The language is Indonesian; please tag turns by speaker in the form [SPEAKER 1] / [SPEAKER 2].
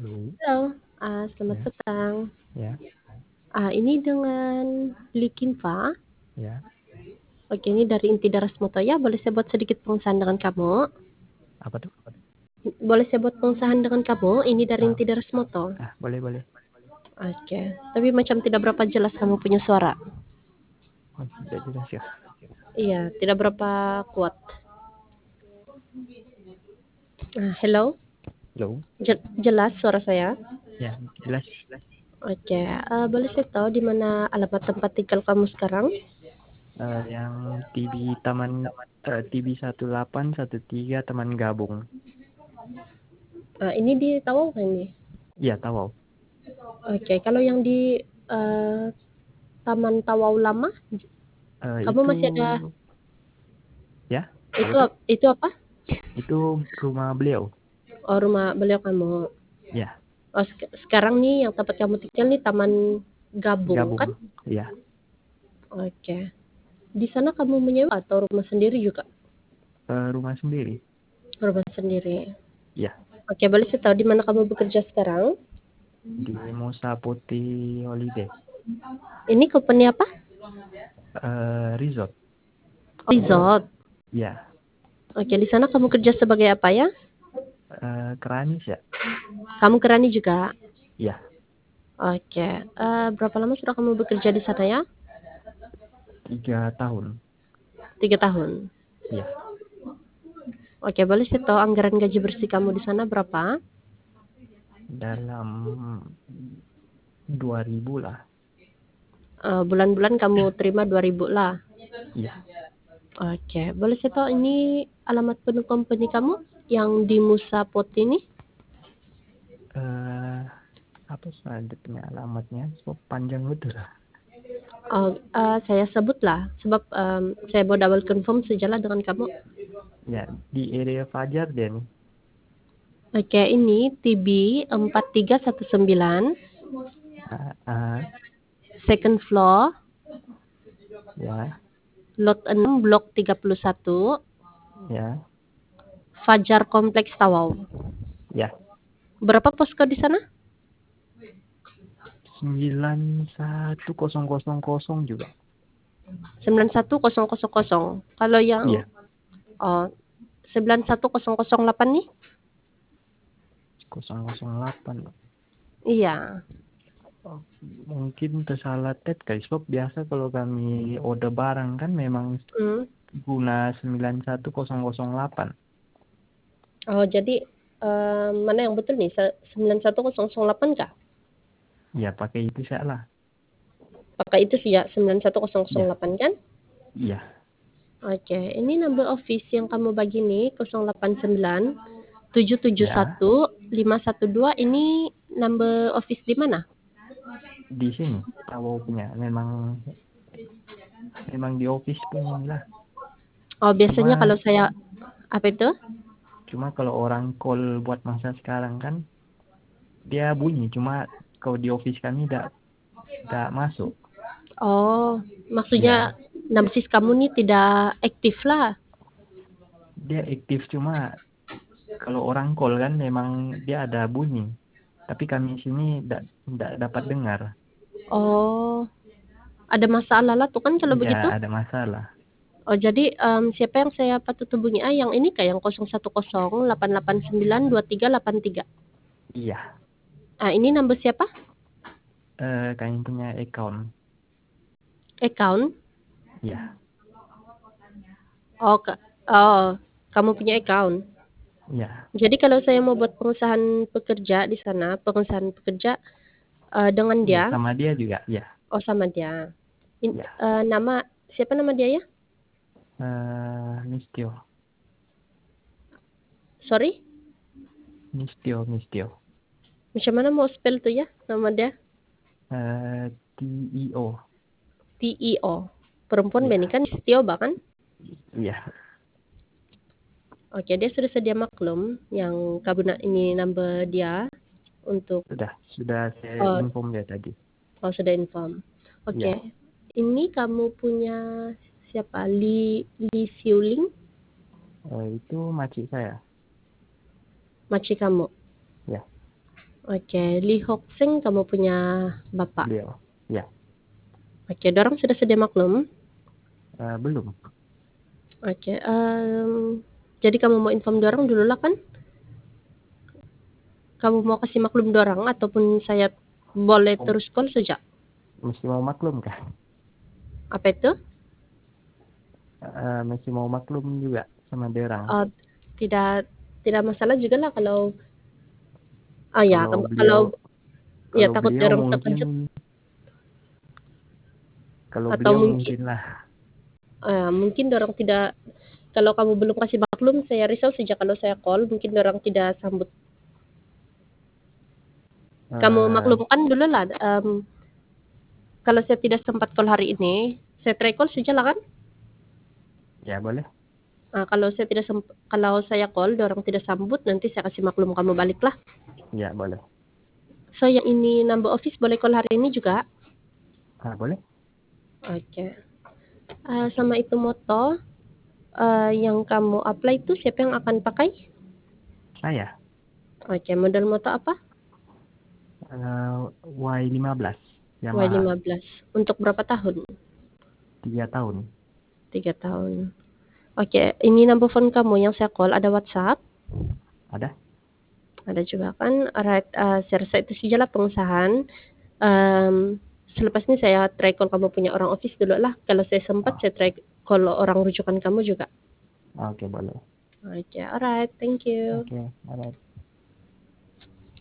[SPEAKER 1] Halo,
[SPEAKER 2] Halo, selamat
[SPEAKER 1] ya,
[SPEAKER 2] petang.
[SPEAKER 1] ya,
[SPEAKER 2] Ini dengan Likinva.
[SPEAKER 1] ya.
[SPEAKER 2] Oke, ini dari Inti Daras Moto ya. Boleh saya buat sedikit pengusahaan dengan kamu?
[SPEAKER 1] Apa tuh?
[SPEAKER 2] Boleh saya buat pengusahaan dengan kamu? Ini dari
[SPEAKER 1] Ah,
[SPEAKER 2] Inti Daras Moto.
[SPEAKER 1] boleh, boleh.
[SPEAKER 2] Oke, tapi macam tidak berapa jelas kamu punya suara.
[SPEAKER 1] Oh, tidak jelas ya.
[SPEAKER 2] Iya, tidak berapa kuat. Hello,
[SPEAKER 1] Halo,
[SPEAKER 2] jelas suara saya?
[SPEAKER 1] ya, jelas.
[SPEAKER 2] Oke, boleh saya tahu di mana alamat tempat tinggal kamu sekarang?
[SPEAKER 1] Yang TB 1813 Taman Gabung.
[SPEAKER 2] Ini di Tawau kan ini?
[SPEAKER 1] Iya, tahu.
[SPEAKER 2] Oke, kalau yang di Taman Tawau Lama, kamu
[SPEAKER 1] Itu,
[SPEAKER 2] masih ada
[SPEAKER 1] ya, apa tuh?
[SPEAKER 2] itu apa?
[SPEAKER 1] Itu rumah beliau.
[SPEAKER 2] Oh, rumah beliau kamu.
[SPEAKER 1] Ya,
[SPEAKER 2] Oh, sekarang nih yang tempat kamu tinggal nih Taman Gabung kan?
[SPEAKER 1] Gabung. Ya,
[SPEAKER 2] Oke. Di sana kamu menyewa atau rumah sendiri juga?
[SPEAKER 1] rumah sendiri.
[SPEAKER 2] Rumah sendiri.
[SPEAKER 1] Ya,
[SPEAKER 2] Oke, boleh saya tahu di mana kamu bekerja sekarang?
[SPEAKER 1] di Musa Putih Holiday.
[SPEAKER 2] Ini company apa?
[SPEAKER 1] Resort.
[SPEAKER 2] Resort.
[SPEAKER 1] Ya,
[SPEAKER 2] Oke, di sana kamu kerja sebagai apa ya?
[SPEAKER 1] Keranis ya.
[SPEAKER 2] Kamu kerani juga.
[SPEAKER 1] Ya,
[SPEAKER 2] Oke. Berapa lama sudah kamu bekerja di sana ya?
[SPEAKER 1] 3 tahun.
[SPEAKER 2] 3 tahun.
[SPEAKER 1] Ya.
[SPEAKER 2] Oke, boleh saya tahu anggaran gaji bersih kamu di sana berapa?
[SPEAKER 1] Dalam 2000 lah.
[SPEAKER 2] Bulan-bulan kamu terima 2.000 lah.
[SPEAKER 1] Iya.
[SPEAKER 2] Oke, boleh saya tahu ini alamat penuh company kamu yang di Musa Poti ini?
[SPEAKER 1] eh Apa selanjutnya alamatnya? So, panjang betul.
[SPEAKER 2] Saya sebutlah sebab saya mau double confirm sejalan dengan kamu.
[SPEAKER 1] Ya, di area Fajar deh nih.
[SPEAKER 2] Oke, ini TB 4319,
[SPEAKER 1] Ah, ah,
[SPEAKER 2] second floor,
[SPEAKER 1] ya,
[SPEAKER 2] lot 6, blok 31,
[SPEAKER 1] ya,
[SPEAKER 2] Fajar Kompleks Tawau.
[SPEAKER 1] ya.
[SPEAKER 2] Berapa posko di sana?
[SPEAKER 1] 91000 juga.
[SPEAKER 2] 91000. Kalau yang
[SPEAKER 1] Iya,
[SPEAKER 2] 91008 nih?
[SPEAKER 1] 008.
[SPEAKER 2] Iya.
[SPEAKER 1] Oh, mungkin tersalah tet guys. Sebab biasa kalau kami order barang kan memang
[SPEAKER 2] Hmm.
[SPEAKER 1] guna 91008.
[SPEAKER 2] Oh, jadi mana yang betul nih? 91008 kah?
[SPEAKER 1] Ya, pakai itu salah.
[SPEAKER 2] Pakai itu sih ya,
[SPEAKER 1] Iya,
[SPEAKER 2] 91008 kan?
[SPEAKER 1] iya.
[SPEAKER 2] Oke, ini number office yang kamu bagi nih 089
[SPEAKER 1] Ya,
[SPEAKER 2] 771 512, ini number office di mana?
[SPEAKER 1] di sini tahu punya memang di office punya lah.
[SPEAKER 2] Oh, biasanya
[SPEAKER 1] Cuma
[SPEAKER 2] kalau saya apa itu?
[SPEAKER 1] cuma kalau orang call buat masa sekarang kan dia bunyi, cuma kalau di office kami tidak masuk.
[SPEAKER 2] Oh,
[SPEAKER 1] Ya,
[SPEAKER 2] maksudnya number office kamu nih tidak aktif lah.
[SPEAKER 1] dia aktif, cuma kalau orang call kan memang dia ada bunyi, tapi kami sini tidak dapat dengar.
[SPEAKER 2] Oh, ada masalah lah tuh kan kalau
[SPEAKER 1] Iya,
[SPEAKER 2] begitu.
[SPEAKER 1] ada masalah.
[SPEAKER 2] Oh, jadi siapa yang saya patut hubungi? Yang ini kayak yang 0108892383.
[SPEAKER 1] Iya,
[SPEAKER 2] Ini number siapa?
[SPEAKER 1] kami punya account.
[SPEAKER 2] Account.
[SPEAKER 1] Iya,
[SPEAKER 2] Oh, oh, kamu punya account.
[SPEAKER 1] iya,
[SPEAKER 2] Jadi kalau saya mau buat pengusahaan pekerja di sana, pengusahaan pekerja dengan
[SPEAKER 1] iya,
[SPEAKER 2] dia,
[SPEAKER 1] sama dia juga. Iya,
[SPEAKER 2] oh sama dia.
[SPEAKER 1] iya.
[SPEAKER 2] Nama siapa nama dia ya?
[SPEAKER 1] Mistio,
[SPEAKER 2] Sorry,
[SPEAKER 1] Mistio.
[SPEAKER 2] macam mana mau spell tuh ya nama dia?
[SPEAKER 1] TIO.
[SPEAKER 2] TEO. Perempuan
[SPEAKER 1] Iya,
[SPEAKER 2] Beni kan Setio bahkan.
[SPEAKER 1] iya.
[SPEAKER 2] Oke, dia sudah sedia maklum yang kabuna ini number dia untuk
[SPEAKER 1] Sudah saya
[SPEAKER 2] oh,
[SPEAKER 1] inform dia tadi.
[SPEAKER 2] oh sudah inform. Oke.
[SPEAKER 1] Iya,
[SPEAKER 2] Ini kamu punya siapa? Li Siuling,
[SPEAKER 1] itu makcik saya.
[SPEAKER 2] makcik kamu.
[SPEAKER 1] Ya,
[SPEAKER 2] Oke, Lee Hock Seng kamu punya bapak.
[SPEAKER 1] beliau. Ya,
[SPEAKER 2] Oke, dorang sudah sedia maklum.
[SPEAKER 1] belum.
[SPEAKER 2] Oke, jadi kamu mau inform dorang dulu lah kan? Kamu mau kasih maklum dorang ataupun saya boleh
[SPEAKER 1] Oh,
[SPEAKER 2] terus call saja?
[SPEAKER 1] mesti mau maklum kah?
[SPEAKER 2] Apa itu?
[SPEAKER 1] Mesti mau maklum juga sama derang.
[SPEAKER 2] Oh, tidak tidak masalah juga lah kalau ya
[SPEAKER 1] Kalau
[SPEAKER 2] kalau
[SPEAKER 1] beliau
[SPEAKER 2] ya
[SPEAKER 1] kalau
[SPEAKER 2] takut
[SPEAKER 1] beliau
[SPEAKER 2] dorang
[SPEAKER 1] mungkin
[SPEAKER 2] terkejut
[SPEAKER 1] kalau
[SPEAKER 2] atau
[SPEAKER 1] beliau
[SPEAKER 2] mungkin
[SPEAKER 1] mungkin lah.
[SPEAKER 2] mungkin dorang tidak. Kalau kamu belum kasih maklum, saya risau sejak kalau saya call, mungkin dorang tidak sambut. Kamu
[SPEAKER 1] Eh,
[SPEAKER 2] maklumkan dulu lah. Kalau saya tidak sempat call hari ini, saya try call saja lah kan?
[SPEAKER 1] ya boleh.
[SPEAKER 2] Kalau saya tidak kalau saya call, dorang tidak sambut, nanti saya kasih maklum kamu balik lah.
[SPEAKER 1] Ya boleh.
[SPEAKER 2] So yang ini number office boleh call hari ini juga.
[SPEAKER 1] Boleh.
[SPEAKER 2] Oke. Sama itu moto yang kamu apply itu siapa yang akan pakai?
[SPEAKER 1] Saya
[SPEAKER 2] Oke, model moto apa?
[SPEAKER 1] Y15 Yamaha
[SPEAKER 2] Y15. Untuk berapa tahun?
[SPEAKER 1] 3 tahun.
[SPEAKER 2] 3 tahun. Oke, ini number phone kamu yang saya call ada WhatsApp?
[SPEAKER 1] Ada?
[SPEAKER 2] Ada juga kan? Alright, saya rasa itu sajalah pengusahaan. Selepas ini saya try call kamu punya orang office dulu lah. Kalau saya sempat,
[SPEAKER 1] Oh,
[SPEAKER 2] saya try call orang rujukan kamu juga.
[SPEAKER 1] oke boleh.
[SPEAKER 2] Oke, alright, thank you.
[SPEAKER 1] Oke, alright.